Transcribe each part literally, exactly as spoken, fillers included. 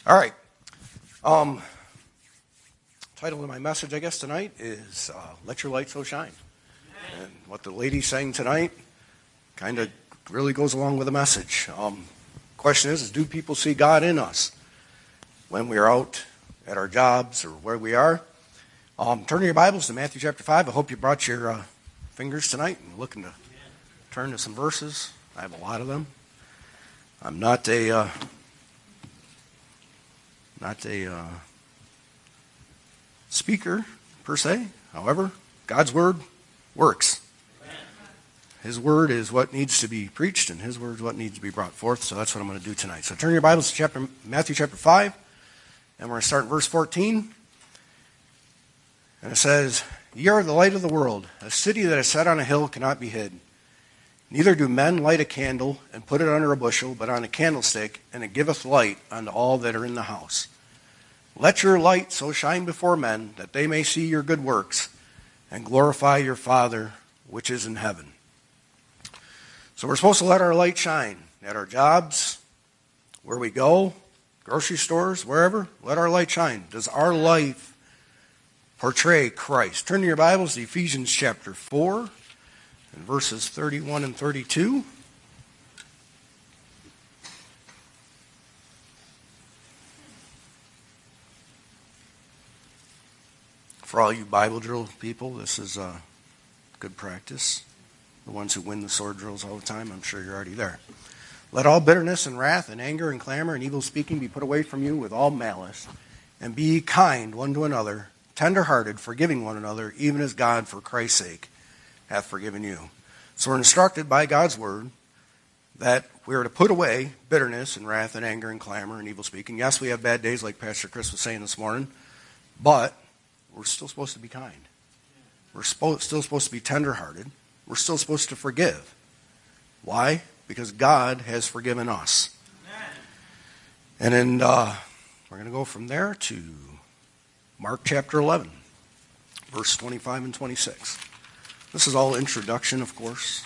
All right. Um, title of my message, I guess, tonight is uh, Let Your Light So Shine. And what the lady sang tonight kind of really goes along with the message. Um, question is, is, do people see God in us when we're out at our jobs or where we are? Um, turn your Bibles to Matthew chapter five. I hope you brought your uh, fingers tonight and looking to turn to some verses. I have a lot of them. I'm not a... Uh, Not a uh, speaker, per se. However, God's Word works. His Word is what needs to be preached, and His Word is what needs to be brought forth. So that's what I'm going to do tonight. So turn your Bibles to chapter, Matthew chapter five, and we're going to start in verse fourteen. And it says, "Ye are the light of the world. A city that is set on a hill cannot be hid. Neither do men light a candle and put it under a bushel, but on a candlestick, and it giveth light unto all that are in the house. Let your light so shine before men, that they may see your good works, and glorify your Father which is in heaven." So we're supposed to let our light shine at our jobs, where we go, grocery stores, wherever. Let our light shine. Does our life portray Christ? Turn to your Bibles to Ephesians chapter four. In verses thirty-one and thirty-two. For all you Bible drill people, this is a good practice. The ones who win the sword drills all the time, I'm sure you're already there. "Let all bitterness and wrath and anger and clamor and evil speaking be put away from you with all malice. And be ye kind one to another, tender-hearted, forgiving one another, even as God for Christ's sake hath forgiven you." So we're instructed by God's Word that we are to put away bitterness and wrath and anger and clamor and evil speaking. Yes, we have bad days like Pastor Chris was saying this morning, but we're still supposed to be kind. We're spo- still supposed to be tender-hearted. We're still supposed to forgive. Why? Because God has forgiven us. Amen. And then uh, we're going to go from there to Mark chapter eleven, verse twenty-five and twenty-six. This is all introduction, of course.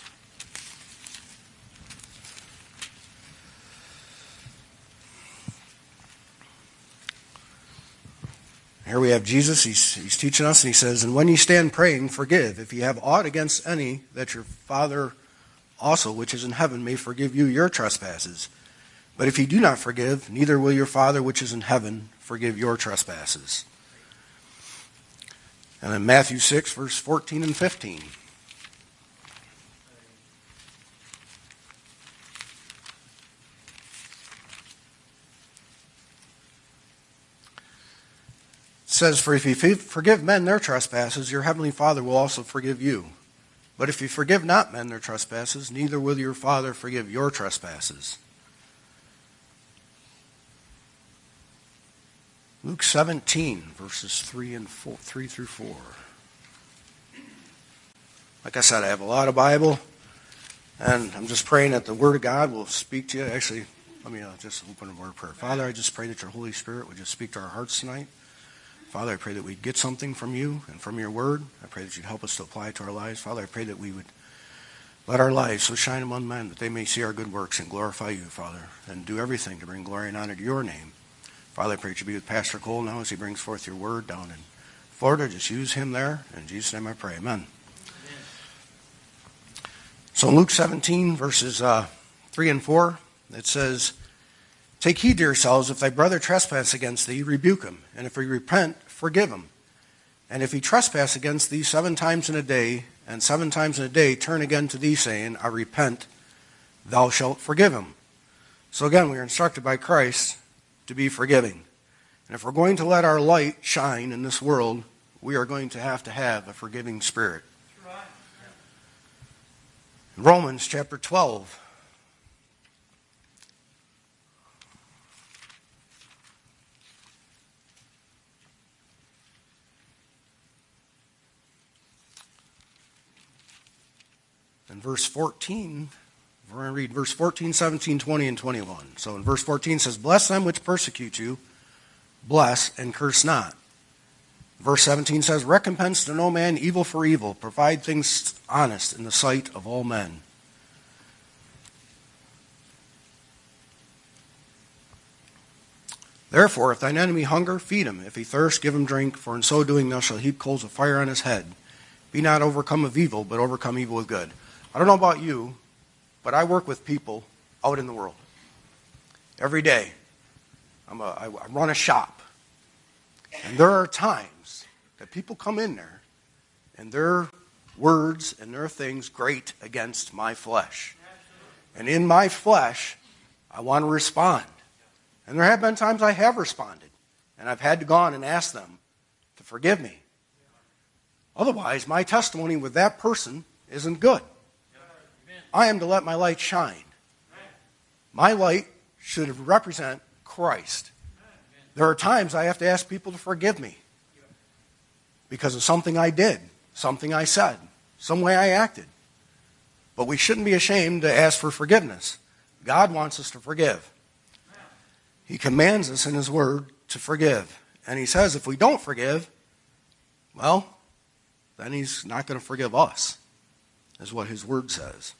Here we have Jesus. He's, he's teaching us, and he says, "And when ye stand praying, forgive, if ye have aught against any, that your Father also, which is in heaven, may forgive you your trespasses. But if ye do not forgive, neither will your Father, which is in heaven, forgive your trespasses." And then Matthew six, verse fourteen and fifteen. It says, "For if ye forgive men their trespasses, your heavenly Father will also forgive you. But if ye forgive not men their trespasses, neither will your Father forgive your trespasses." Luke seventeen, verses three and four, three through four. Like I said, I have a lot of Bible, and I'm just praying that the Word of God will speak to you. Actually, let me uh, just open a word of prayer. Father, I just pray that your Holy Spirit would just speak to our hearts tonight. Father, I pray that we'd get something from you and from your Word. I pray that you'd help us to apply it to our lives. Father, I pray that we would let our lives so shine among men that they may see our good works and glorify you, Father, and do everything to bring glory and honor to your name. Father, I pray that you be with Pastor Cole now as he brings forth your Word down in Florida. Just use him there. In Jesus' name I pray. Amen. Amen. So in Luke seventeen, verses uh, three and four, it says, "Take heed to yourselves, if thy brother trespass against thee, rebuke him. And if he repent, forgive him. And if he trespass against thee seven times in a day, and seven times in a day turn again to thee, saying, I repent, thou shalt forgive him." So again, we are instructed by Christ to be forgiving. And if we're going to let our light shine in this world, we are going to have to have a forgiving spirit. In Romans chapter twelve, in verse fourteen, we're going to read verse fourteen, seventeen, twenty, and twenty-one. So in verse fourteen it says, "Bless them which persecute you, bless and curse not." Verse seventeen says, "Recompense to no man evil for evil. Provide things honest in the sight of all men." Therefore, if thine enemy hunger, feed him. If he thirst, give him drink. For in so doing thou shalt heap coals of fire on his head. Be not overcome of evil, but overcome evil with good. I don't know about you, but I work with people out in the world. Every day, I'm a, I run a shop. And there are times that people come in there, and their words and their things grate against my flesh. And in my flesh, I want to respond. And there have been times I have responded. And I've had to go on and ask them to forgive me. Otherwise, my testimony with that person isn't good. I am to let my light shine. My light should represent Christ. There are times I have to ask people to forgive me because of something I did, something I said, some way I acted. But we shouldn't be ashamed to ask for forgiveness. God wants us to forgive. He commands us in His Word to forgive. And He says if we don't forgive, well, then He's not going to forgive us, is what His Word says.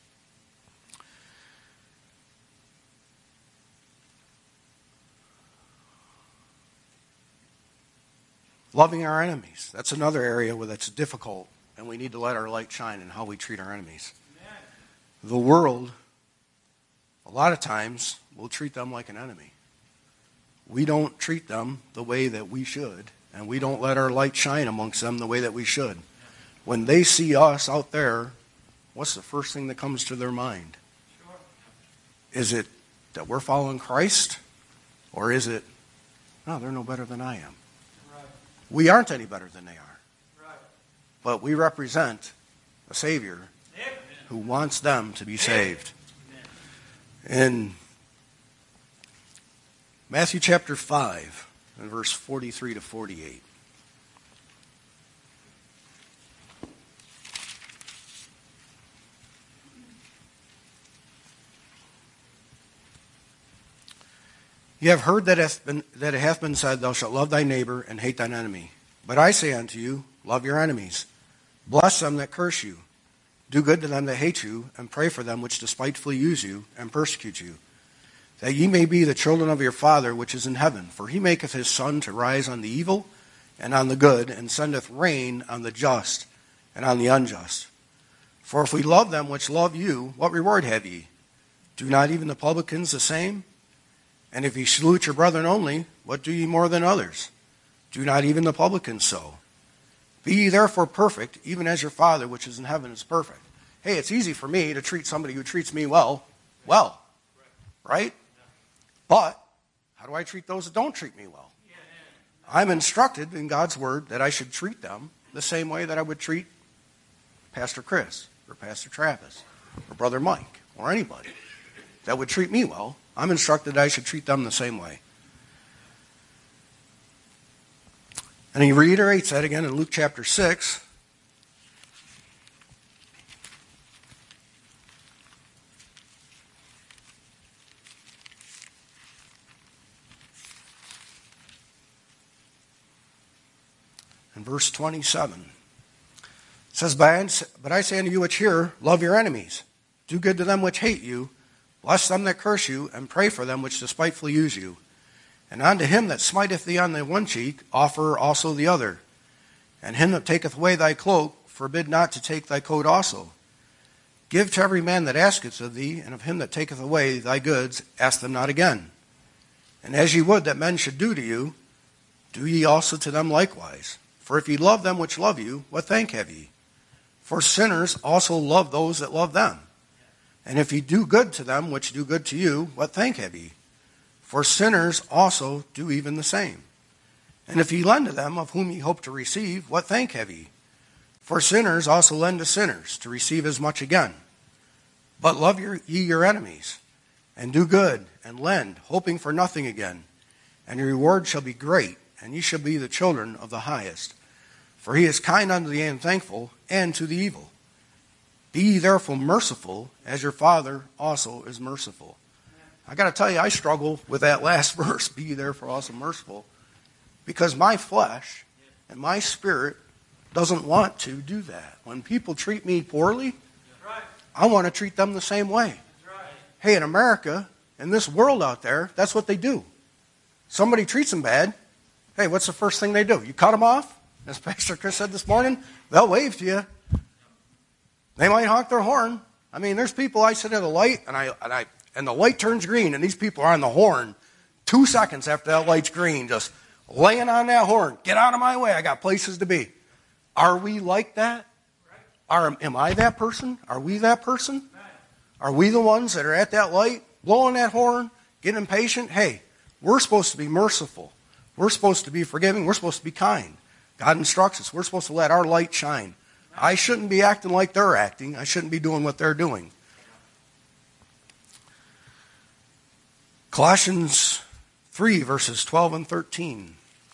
Loving our enemies. That's another area where that's difficult, and we need to let our light shine in how we treat our enemies. Amen. The world, a lot of times, will treat them like an enemy. We don't treat them the way that we should, and we don't let our light shine amongst them the way that we should. When they see us out there, what's the first thing that comes to their mind? Sure. Is it that we're following Christ? Or is it, no, they're no better than I am? We aren't any better than they are. Right. But we represent a Savior Amen. Who wants them to be saved. Amen. In Matthew chapter five, and verse forty-three to forty-eight. You have heard that, hath been, that it hath been said, thou shalt love thy neighbor and hate thine enemy. But I say unto you, love your enemies. Bless them that curse you. Do good to them that hate you, and pray for them which despitefully use you and persecute you, that ye may be the children of your Father which is in heaven. For he maketh his sun to rise on the evil and on the good, and sendeth rain on the just and on the unjust. For if we love them which love you, what reward have ye? Do not even the publicans the same? And if ye salute your brethren only, what do ye more than others? Do not even the publicans so? Be ye therefore perfect, even as your Father which is in heaven is perfect. Hey, it's easy for me to treat somebody who treats me well, well, right? But how do I treat those that don't treat me well? I'm instructed in God's Word that I should treat them the same way that I would treat Pastor Chris or Pastor Travis or Brother Mike or anybody that would treat me well. I'm instructed I should treat them the same way. And he reiterates that again in Luke chapter six. In verse twenty-seven. It says, But I say unto you which hear, love your enemies. Do good to them which hate you. Bless them that curse you, and pray for them which despitefully use you. And unto him that smiteth thee on the one cheek, offer also the other. And him that taketh away thy cloak, forbid not to take thy coat also. Give to every man that asketh of thee, and of him that taketh away thy goods, ask them not again. And as ye would that men should do to you, do ye also to them likewise. For if ye love them which love you, what thank have ye? For sinners also love those that love them. And if ye do good to them which do good to you, what thank have ye? For sinners also do even the same. And if ye lend to them of whom ye hope to receive, what thank have ye? For sinners also lend to sinners, to receive as much again. But love your, ye your enemies, and do good, and lend, hoping for nothing again. And your reward shall be great, and ye shall be the children of the highest. For he is kind unto the unthankful, and to the evil. Be ye therefore merciful, as your Father also is merciful. I got to tell you, I struggle with that last verse, be ye therefore also merciful, because my flesh and my spirit doesn't want to do that. When people treat me poorly, I want to treat them the same way. Hey, in America, in this world out there, that's what they do. somebody treats them bad, hey, what's the first thing they do? You cut them off? As Pastor Chris said this morning, they'll wave to you. They might honk their horn. I mean, there's people, I sit at a light, and I and I and the light turns green, and these people are on the horn two seconds after that light's green, just laying on that horn. Get out of my way. I got places to be. Are we like that? Are, am I that person? Are we that person? Are we the ones that are at that light, blowing that horn, getting impatient? Hey, we're supposed to be merciful. We're supposed to be forgiving. We're supposed to be kind. God instructs us. We're supposed to let our light shine. I shouldn't be acting like they're acting. I shouldn't be doing what they're doing. Colossians three, verses twelve and thirteen.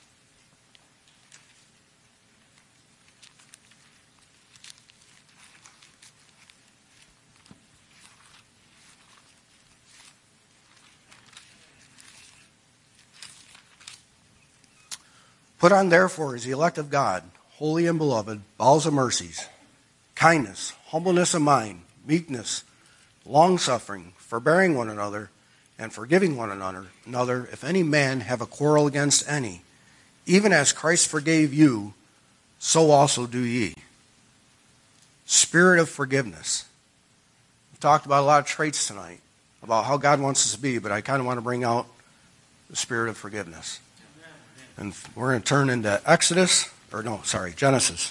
Put on, therefore, as the elect of God, holy and beloved, bowels of mercies, kindness, humbleness of mind, meekness, long-suffering, forbearing one another, and forgiving one another, another, if any man have a quarrel against any, even as Christ forgave you, so also do ye. Spirit of forgiveness. We've talked about a lot of traits tonight, about how God wants us to be, but I kind of want to bring out the spirit of forgiveness. And we're going to turn into Exodus, or no, sorry, Genesis.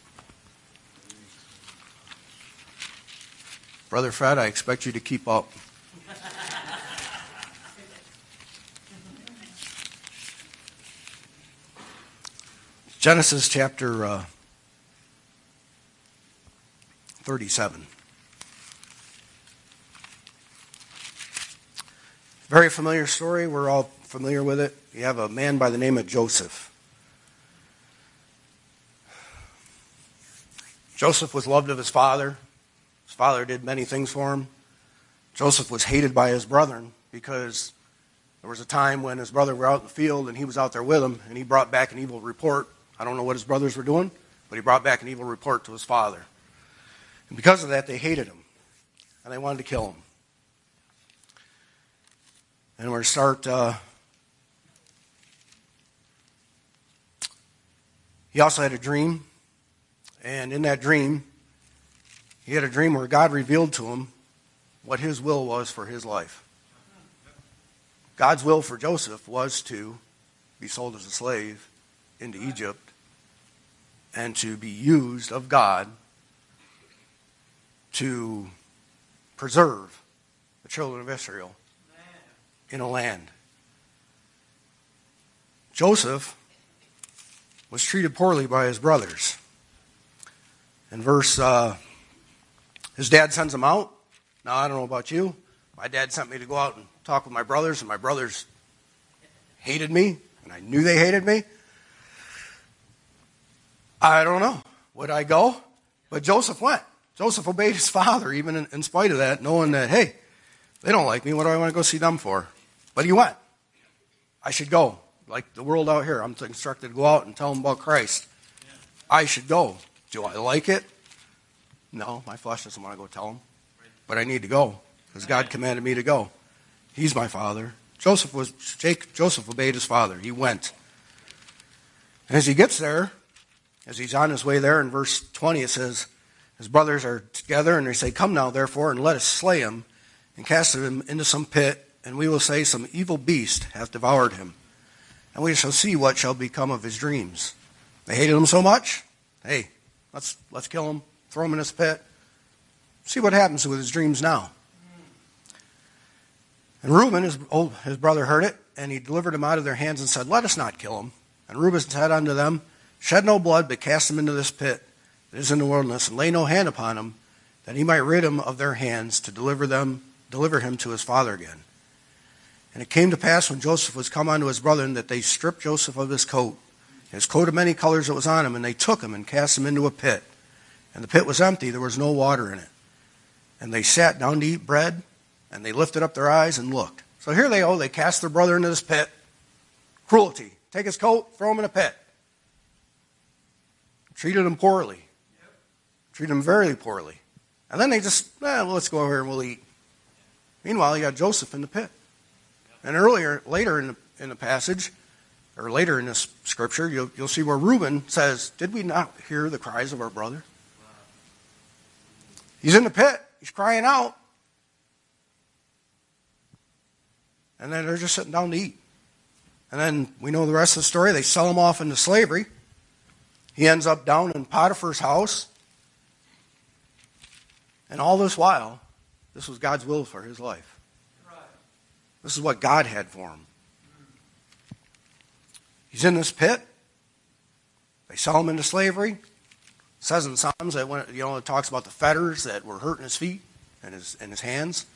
Brother Fred, I expect you to keep up. Genesis chapter uh, thirty-seven. Very familiar story. We're all familiar with it. You have a man by the name of Joseph. Joseph was loved of his father. His father did many things for him. Joseph was hated by his brethren because there was a time when his brother were out in the field and he was out there with him, and he brought back an evil report. I don't know what his brothers were doing, but he brought back an evil report to his father. And because of that, they hated him, and they wanted to kill him. And we're going to start... Uh, he also had a dream, and in that dream, he had a dream where God revealed to him what his will was for his life. God's will for Joseph was to be sold as a slave into Egypt and to be used of God to preserve the children of Israel in a land. Joseph was treated poorly by his brothers. In verse, uh, his dad sends him out. Now, I don't know about you. My dad sent me to go out and talk with my brothers, and my brothers hated me, and I knew they hated me. I don't know. Would I go? But Joseph went. Joseph obeyed his father, even in, in spite of that, knowing that, hey, they don't like me. What do I want to go see them for? But he went. I should go. Like the world out here, I'm instructed to go out and tell them about Christ. Yeah. I should go. Do I like it? No, my flesh doesn't want to go tell them. Right. But I need to go because God commanded me to go. He's my father. Joseph was Jake, Joseph obeyed his father. He went. And as he gets there, as he's on his way there, in verse twenty it says, his brothers are together and they say, "Come now, therefore, and let us slay him and cast him into some pit, and we will say some evil beast hath devoured him. And we shall see what shall become of his dreams." They hated him so much. Hey, let's let's kill him, throw him in this pit, see what happens with his dreams now. And Reuben, his old his brother, heard it, and he delivered him out of their hands and said, "Let us not kill him." And Reuben said unto them, "Shed no blood, but cast him into this pit that is in the wilderness, and lay no hand upon him, that he might rid him of their hands, to deliver them, deliver him to his father again." And it came to pass, when Joseph was come unto his brethren, that they stripped Joseph of his coat, his coat of many colors that was on him, and they took him and cast him into a pit. And the pit was empty, there was no water in it. And they sat down to eat bread, and they lifted up their eyes and looked. So here they go, they cast their brother into this pit. Cruelty. Take his coat, throw him in a pit. Treated him poorly. Treated him very poorly. And then they just, eh, well, let's go over here and we'll eat. Meanwhile, you got Joseph in the pit. And earlier, later in the in the passage, or later in this scripture, you'll, you'll see where Reuben says, did we not hear the cries of our brother? He's in the pit. He's crying out. And then they're just sitting down to eat. And then we know the rest of the story. They sell him off into slavery. He ends up down in Potiphar's house. And all this while, this was God's will for his life. This is what God had for him. He's in this pit. They sell him into slavery. It says in Psalms that when you know it talks about the fetters that were hurting his feet and his and his hands.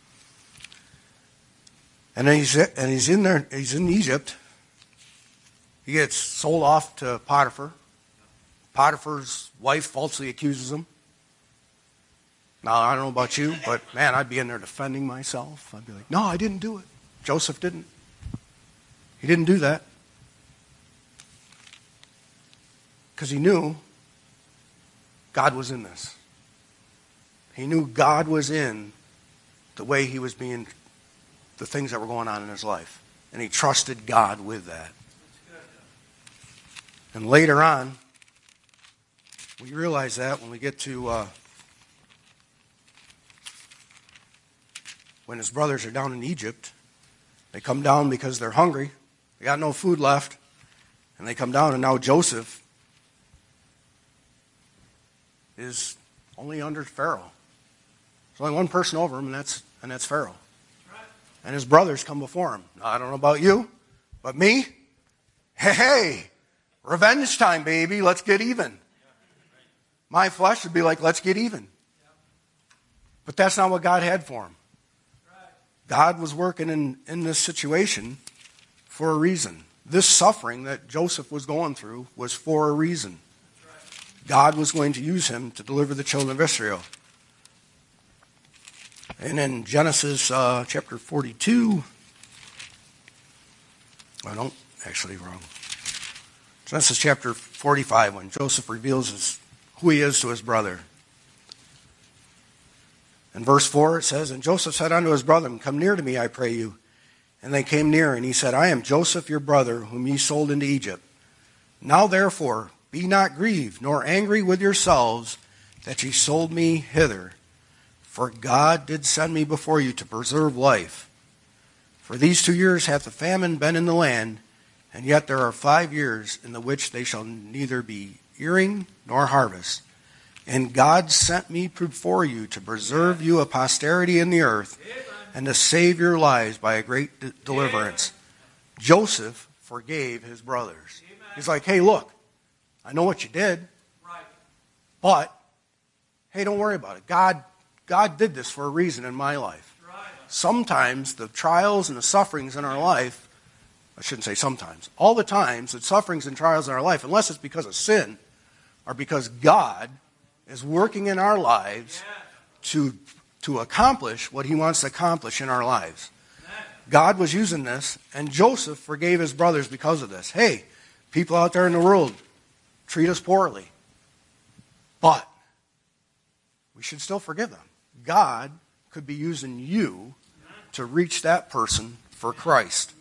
And then he's and he's in there. He's in Egypt. He gets sold off to Potiphar. Potiphar's wife falsely accuses him. Now I don't know about you, but man, I'd be in there defending myself. I'd be like, "No, I didn't do it. Joseph didn't. He didn't do that." Because he knew God was in this. He knew God was in the way he was being, the things that were going on in his life. And he trusted God with that. And later on, we realize that when we get to uh, when his brothers are down in Egypt. They come down because they're hungry. They got no food left. And they come down, and now Joseph is only under Pharaoh. There's only one person over him, and that's and that's Pharaoh. And his brothers come before him. Now, I don't know about you, but me, hey, hey, revenge time, baby. Let's get even. My flesh would be like, let's get even. But that's not what God had for him. God was working in, in this situation for a reason. This suffering that Joseph was going through was for a reason. God was going to use him to deliver the children of Israel. And in Genesis uh, chapter forty-two, I don't, actually wrong. Genesis chapter forty-five, when Joseph reveals his, who he is to his brother. In verse four it says, "And Joseph said unto his brethren, Come near to me, I pray you. And they came near, and he said, I am Joseph your brother, whom ye sold into Egypt. Now therefore, be not grieved, nor angry with yourselves, that ye sold me hither. For God did send me before you to preserve life. For these two years hath the famine been in the land, and yet there are five years in the which they shall neither be earing nor harvest. And God sent me before you to preserve you a posterity in the earth, and to save your lives by a great de- deliverance." Joseph forgave his brothers. He's like, hey, look, I know what you did, but hey, don't worry about it. God, God did this for a reason in my life. Sometimes the trials and the sufferings in our life, I shouldn't say sometimes, all the times the sufferings and trials in our life, unless it's because of sin, are because God is working in our lives to, to accomplish what he wants to accomplish in our lives. God was using this, and Joseph forgave his brothers because of this. Hey, people out there in the world treat us poorly, but we should still forgive them. God could be using you to reach that person for Christ.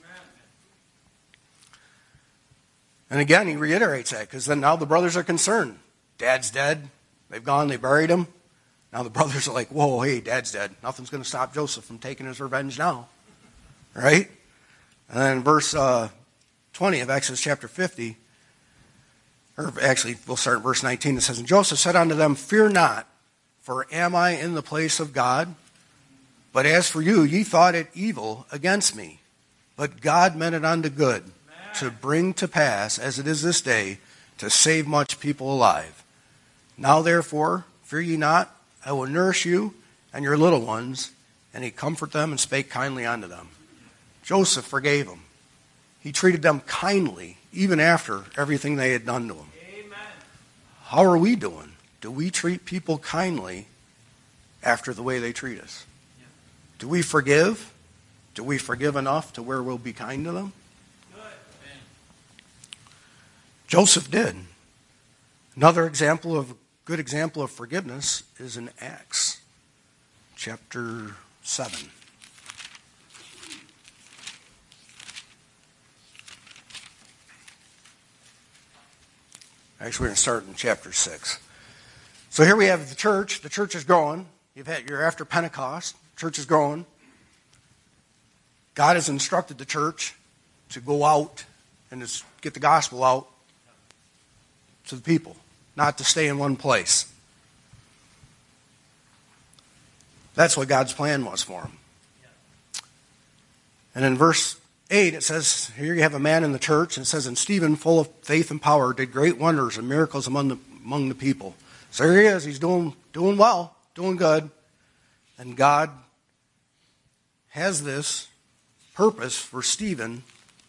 And again, he reiterates that, because then now the brothers are concerned. Dad's dead. They've gone, they buried him. Now the brothers are like, whoa, hey, Dad's dead. Nothing's going to stop Joseph from taking his revenge now. Right? And then in verse uh, twenty of Exodus chapter fifty, or actually we'll start at verse nineteen. It says, "And Joseph said unto them, Fear not, for am I in the place of God? But as for you, ye thought it evil against me. But God meant it unto good, to bring to pass, as it is this day, to save much people alive. Now therefore, fear ye not, I will nourish you and your little ones." And he comforted them and spake kindly unto them. Joseph forgave them. He treated them kindly, even after everything they had done to him. Amen. How are we doing? Do we treat people kindly after the way they treat us? Yeah. Do we forgive? Do we forgive enough to where we'll be kind to them? Good. Joseph did. Another example of good example of forgiveness is in Acts chapter seven. Actually, we're going to start in chapter six. So here we have the church. The church is growing. You've had, you're after Pentecost. The church is growing. God has instructed the church to go out and to get the gospel out to the people, not to stay in one place. That's what God's plan was for them. And in verse eight, it says, here you have a man in the church, and it says, and Stephen, full of faith and power, did great wonders and miracles among the, among the people. So here he is. He's doing, doing well, doing good. And God has this purpose for Stephen,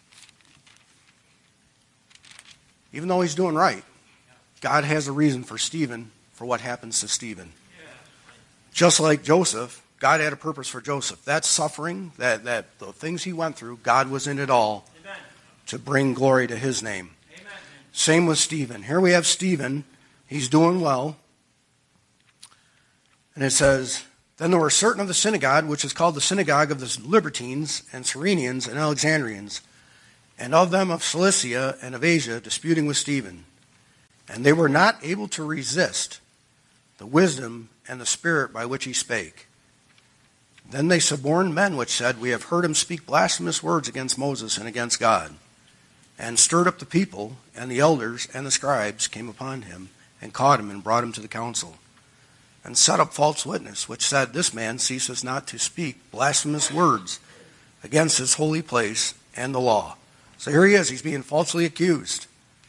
even though he's doing right. God has a reason for Stephen, for what happens to Stephen. Just like Joseph, God had a purpose for Joseph. That suffering, that, that the things he went through, God was in it all. Amen. To bring glory to his name. Amen. Same with Stephen. Here we have Stephen. He's doing well. And it says, then there were certain of the synagogue, which is called the synagogue of the Libertines and Cyrenians and Alexandrians, and of them of Cilicia and of Asia, disputing with Stephen. And they were not able to resist the wisdom and the spirit by which he spake. Then they suborned men which said, we have heard him speak blasphemous words against Moses and against God, and stirred up the people, and the elders and the scribes came upon him, and caught him, and brought him to the council, and set up false witness, which said, this man ceases not to speak blasphemous words against his holy place and the law. So here he is, he's being falsely accused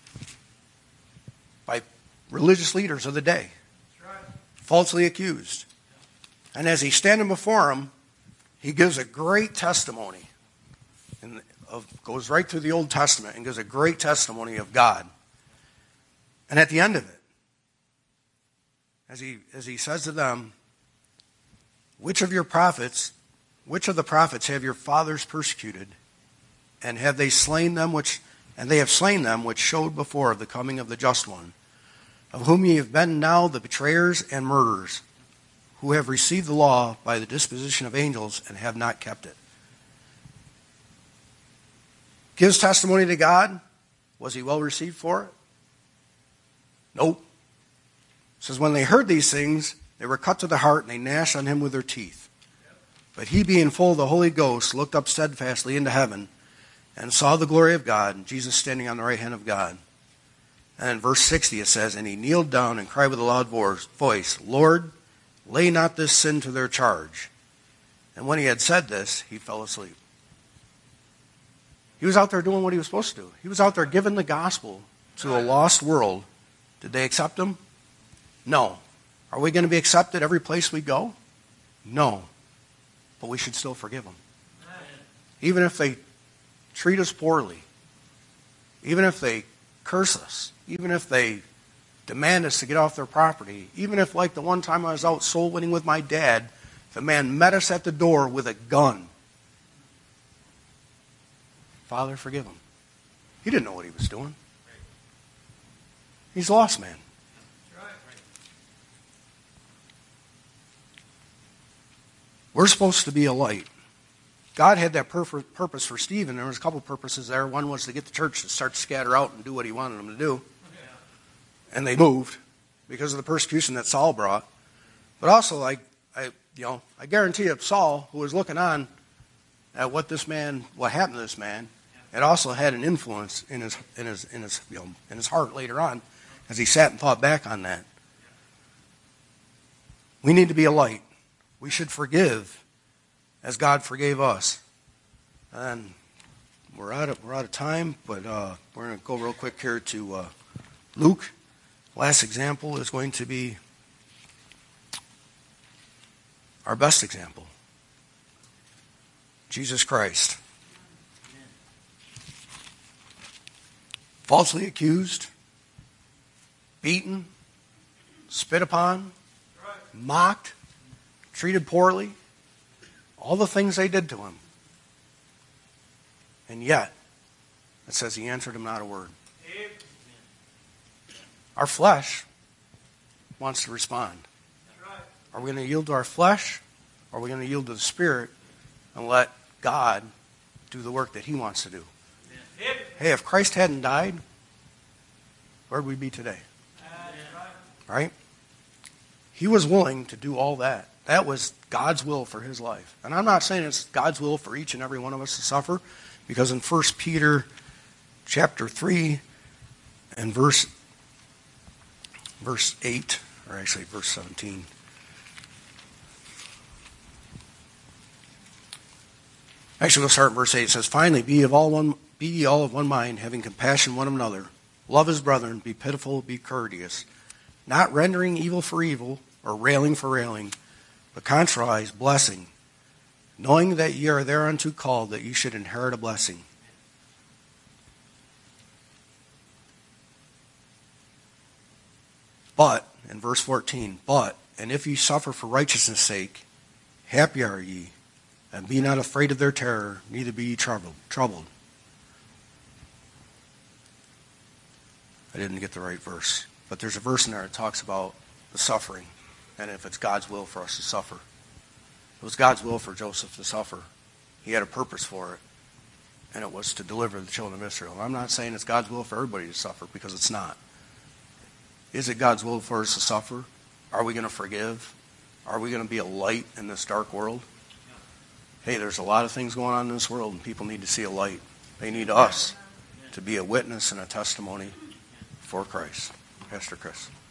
by religious leaders of the day. Falsely accused. And as he's standing before him, he gives a great testimony. And of, goes right through the Old Testament and gives a great testimony of God. And at the end of it, as he, as he says to them, which of your prophets, which of the prophets have your fathers persecuted? And have they slain them which, and they have slain them which showed before of the coming of the just one, of whom ye have been now the betrayers and murderers, who have received the law by the disposition of angels and have not kept it. Gives testimony to God. Was he well received for it? Nope. It says, when they heard these things, they were cut to the heart, and they gnashed on him with their teeth. But he, being full of the Holy Ghost, looked up steadfastly into heaven, and saw the glory of God, and Jesus standing on the right hand of God. And in verse sixty it says, and he kneeled down and cried with a loud voice, Lord, lay not this sin to their charge. And when he had said this, he fell asleep. He was out there doing what he was supposed to do. He was out there giving the gospel to a lost world. Did they accept him? No. Are we going to be accepted every place we go? No. But we should still forgive them. Even if they treat us poorly. Even if they curse us. Even if they demand us to get off their property. Even if, like the one time I was out soul winning with my dad, the man met us at the door with a gun. Father, forgive him. He didn't know what he was doing. He's a lost man. We're supposed to be a light. God had that perf- purpose for Stephen. There was a couple purposes there. One was to get the church to start to scatter out and do what he wanted them to do. And they moved because of the persecution that Saul brought. But also, like I, you know, I guarantee you, Saul, who was looking on at what this man, what happened to this man, it also had an influence in his, in his, in his, you know, in his heart later on, as he sat and thought back on that. We need to be a light. We should forgive as God forgave us. And we're out of we're out of time, but uh, we're going to go real quick here to uh, Luke. Last example is going to be our best example. Jesus Christ. Falsely accused, beaten, spit upon, mocked, treated poorly, all the things they did to him. And yet, it says he answered him not a word. Our flesh wants to respond. Are we going to yield to our flesh, or are we going to yield to the Spirit and let God do the work that he wants to do? Hey, if Christ hadn't died, where would we be today? Right? He was willing to do all that. That was God's will for his life. And I'm not saying it's God's will for each and every one of us to suffer, because in First Peter chapter three and verse verse eight, or actually verse seventeen. Actually, we'll start in verse eight. It says, "Finally, be of all one, be ye all of one mind, having compassion one of another. Love as brethren, be pitiful, be courteous, not rendering evil for evil, or railing for railing, but contrariwise blessing, knowing that ye are thereunto called, that ye should inherit a blessing." But, in verse fourteen, "But, and if ye suffer for righteousness' sake, happy are ye, and be not afraid of their terror, neither be ye troubled." troubled. I didn't get the right verse. But there's a verse in there that talks about the suffering, and if it's God's will for us to suffer. It was God's will for Joseph to suffer. He had a purpose for it, and it was to deliver the children of Israel. I'm not saying it's God's will for everybody to suffer, because it's not. Is it God's will for us to suffer? Are we going to forgive? Are we going to be a light in this dark world? Hey, there's a lot of things going on in this world, and people need to see a light. They need us to be a witness and a testimony for Christ. Pastor Chris.